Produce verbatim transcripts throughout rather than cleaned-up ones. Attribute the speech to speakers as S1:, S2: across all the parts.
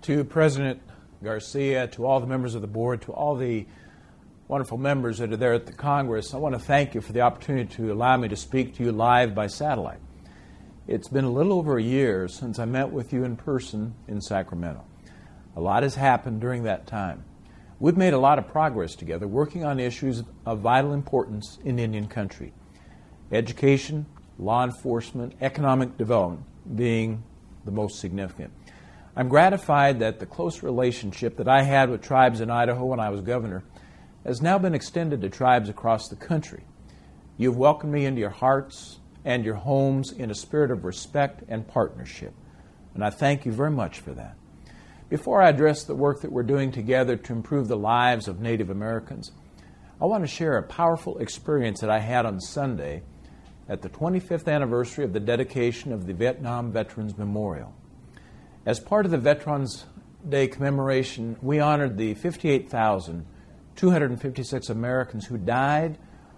S1: To President Garcia, to all the members of the board, to all the wonderful members that are there at the Congress, I want to thank you for the opportunity to allow me to speak to you live by satellite. It's been a little over a year since I met with you in person in Sacramento. A lot has happened during that time. We've made a lot of progress together working on issues of vital importance in Indian country. Education, law enforcement, economic development being the most significant. I'm gratified that the close relationship that I had with tribes in Idaho when I was governor has now been extended to tribes across the country. You've welcomed me into your hearts and your homes in a spirit of respect and partnership, and I thank you very much for that. Before I address the work that we're doing together to improve the lives of Native Americans, I want to share a powerful experience that I had on Sunday at the twenty-fifth anniversary of the dedication of the Vietnam Veterans Memorial. As part of the Veterans Day commemoration, we honored the fifty-eight thousand two hundred fifty-six Americans who died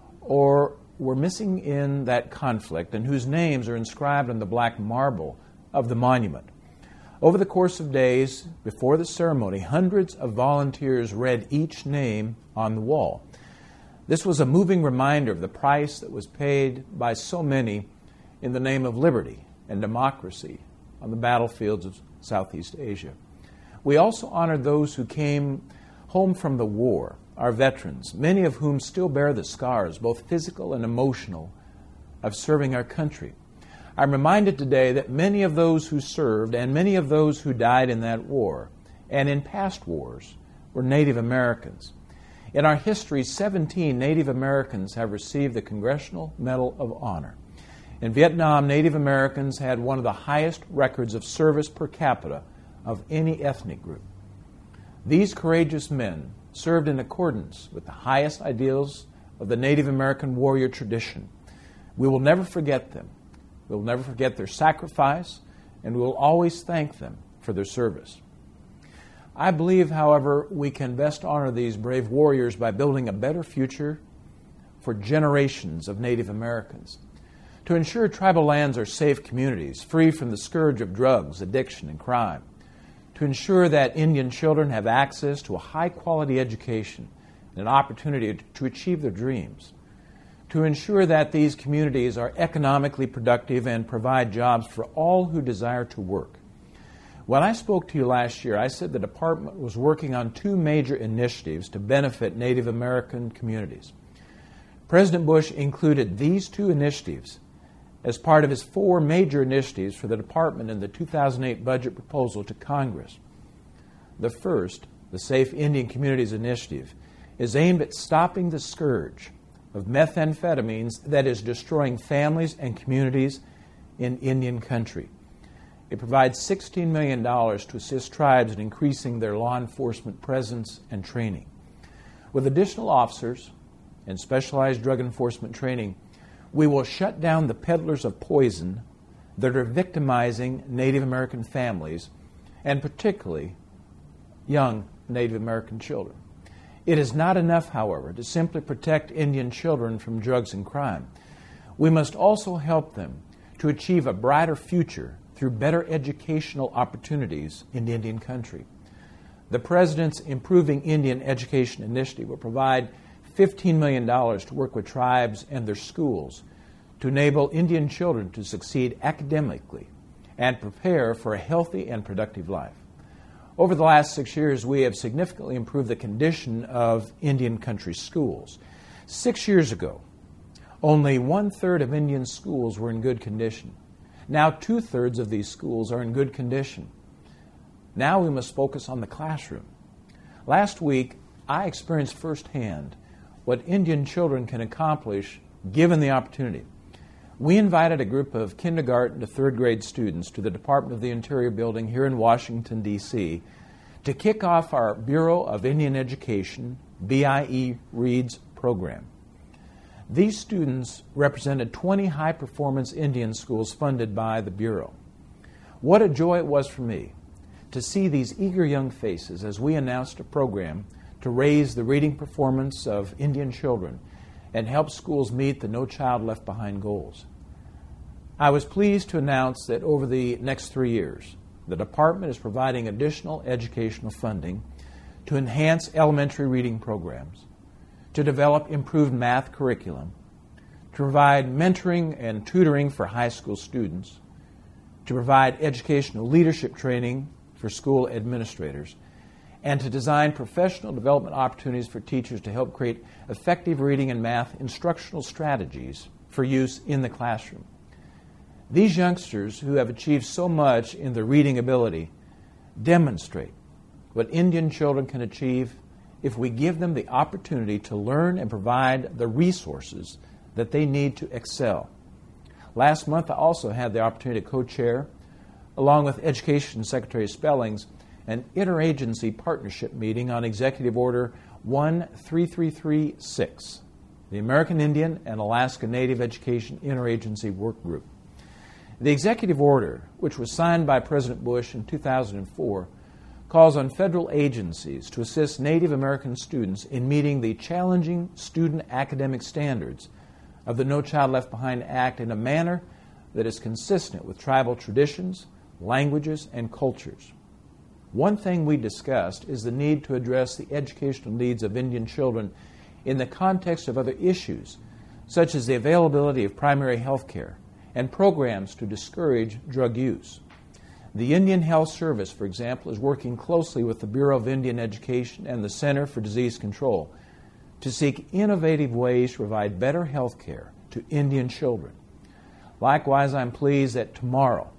S1: or were missing in that conflict and whose names are inscribed on the black marble of the monument. Over the course of days before the ceremony, hundreds of volunteers read each name on the wall. This was a moving reminder of the price that was paid by so many in the name of liberty and democracy on the battlefields of Southeast Asia. We also honored those who came home from the war, our veterans, many of whom still bear the scars, both physical and emotional, of serving our country. I'm reminded today that many of those who served and many of those who died in that war and in past wars were Native Americans. In our history, seventeen Native Americans have received the Congressional Medal of Honor. In Vietnam, Native Americans had one of the highest records of service per capita of any ethnic group. These courageous men served in accordance with the highest ideals of the Native American warrior tradition. We will never forget them. We will never forget their sacrifice, and we will always thank them for their service. I believe, however, we can best honor these brave warriors by building a better future for generations of Native Americans. To ensure tribal lands are safe communities, free from the scourge of drugs, addiction, and crime. To ensure that Indian children have access to a high-quality education and an opportunity to achieve their dreams. To ensure that these communities are economically productive and provide jobs for all who desire to work. When I spoke to you last year, I said the department was working on two major initiatives to benefit Native American communities. President Bush included these two initiatives as part of his four major initiatives for the department in the two thousand eight budget proposal to Congress. The first, the Safe Indian Communities Initiative, is aimed at stopping the scourge of methamphetamines that is destroying families and communities in Indian country. It provides sixteen million dollars to assist tribes in increasing their law enforcement presence and training. With additional officers and specialized drug enforcement training, we will shut down the peddlers of poison that are victimizing Native American families, and particularly young Native American children. It is not enough, however, to simply protect Indian children from drugs and crime. We must also help them to achieve a brighter future through better educational opportunities in Indian country. The President's Improving Indian Education Initiative will provide fifteen million dollars to work with tribes and their schools to enable Indian children to succeed academically and prepare for a healthy and productive life. Over the last six years, we have significantly improved the condition of Indian country schools. Six years ago, only one-third of Indian schools were in good condition. Now two-thirds of these schools are in good condition. Now we must focus on the classroom. Last week, I experienced firsthand what Indian children can accomplish given the opportunity. We invited a group of kindergarten to third grade students to the Department of the Interior building here in Washington, D C to kick off our Bureau of Indian Education, B I E Reads program. These students represented twenty high-performance Indian schools funded by the Bureau. What a joy it was for me to see these eager young faces as we announced a program to raise the reading performance of Indian children and help schools meet the No Child Left Behind goals. I was pleased to announce that over the next three years, the department is providing additional educational funding to enhance elementary reading programs, to develop improved math curriculum, to provide mentoring and tutoring for high school students, to provide educational leadership training for school administrators, and to design professional development opportunities for teachers to help create effective reading and math instructional strategies for use in the classroom. These youngsters who have achieved so much in their reading ability demonstrate what Indian children can achieve if we give them the opportunity to learn and provide the resources that they need to excel. Last month, I also had the opportunity to co-chair, along with Education Secretary Spellings, an interagency partnership meeting on Executive Order one three three three six, the American Indian and Alaska Native Education Interagency Work Group. The executive order, which was signed by President Bush in two thousand four, calls on federal agencies to assist Native American students in meeting the challenging student academic standards of the No Child Left Behind Act in a manner that is consistent with tribal traditions, languages, and cultures. One thing we discussed is the need to address the educational needs of Indian children in the context of other issues, such as the availability of primary health care and programs to discourage drug use. The Indian Health Service, for example, is working closely with the Bureau of Indian Education and the Center for Disease Control to seek innovative ways to provide better health care to Indian children. Likewise, I'm pleased that tomorrow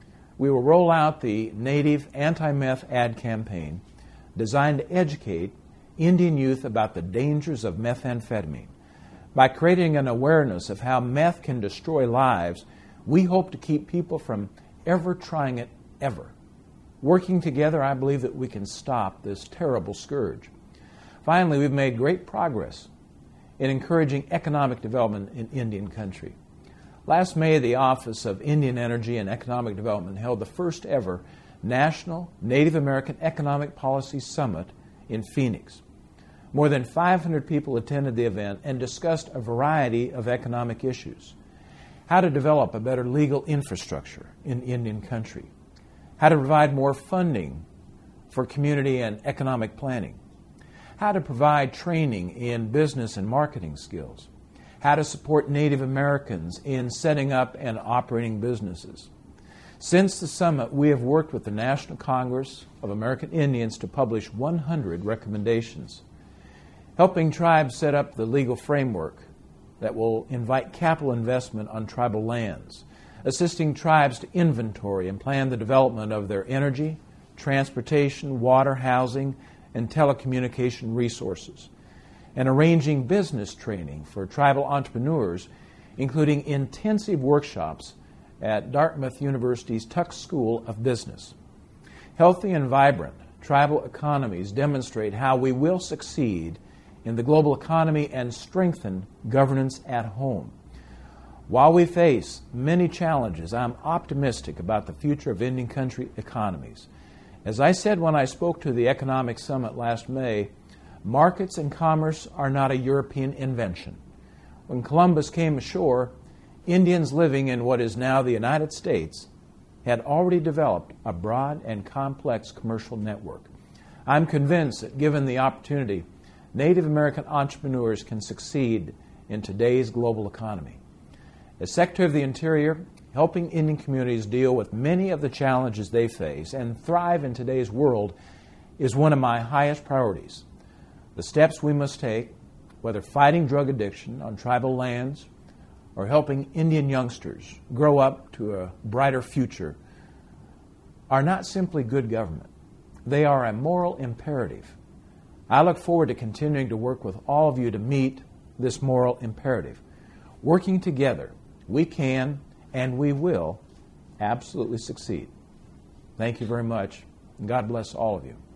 S1: we will roll out the Native Anti-Meth ad campaign designed to educate Indian youth about the dangers of methamphetamine. By creating an awareness of how meth can destroy lives, we hope to keep people from ever trying it ever. Working together, I believe that we can stop this terrible scourge. Finally, we've made great progress in encouraging economic development in Indian country. Last May, the Office of Indian Energy and Economic Development held the first ever National Native American Economic Policy Summit in Phoenix. More than five hundred people attended the event and discussed a variety of economic issues. How to develop a better legal infrastructure in Indian country. How to provide more funding for community and economic planning. How to provide training in business and marketing skills. How to support Native Americans in setting up and operating businesses. Since the summit, we have worked with the National Congress of American Indians to publish one hundred recommendations, helping tribes set up the legal framework that will invite capital investment on tribal lands, assisting tribes to inventory and plan the development of their energy, transportation, water, housing, and telecommunication resources, and arranging business training for tribal entrepreneurs, including intensive workshops at Dartmouth University's Tuck School of Business. Healthy and vibrant tribal economies demonstrate how we will succeed in the global economy and strengthen governance at home. While we face many challenges, I'm optimistic about the future of Indian country economies. As I said when I spoke to the Economic Summit last May, markets and commerce are not a European invention. When Columbus came ashore, Indians living in what is now the United States had already developed a broad and complex commercial network. I'm convinced that given the opportunity, Native American entrepreneurs can succeed in today's global economy. As Secretary of the Interior, helping Indian communities deal with many of the challenges they face and thrive in today's world is one of my highest priorities. The steps we must take, whether fighting drug addiction on tribal lands or helping Indian youngsters grow up to a brighter future, are not simply good government. They are a moral imperative. I look forward to continuing to work with all of you to meet this moral imperative. Working together, we can and we will absolutely succeed. Thank you very much, and God bless all of you.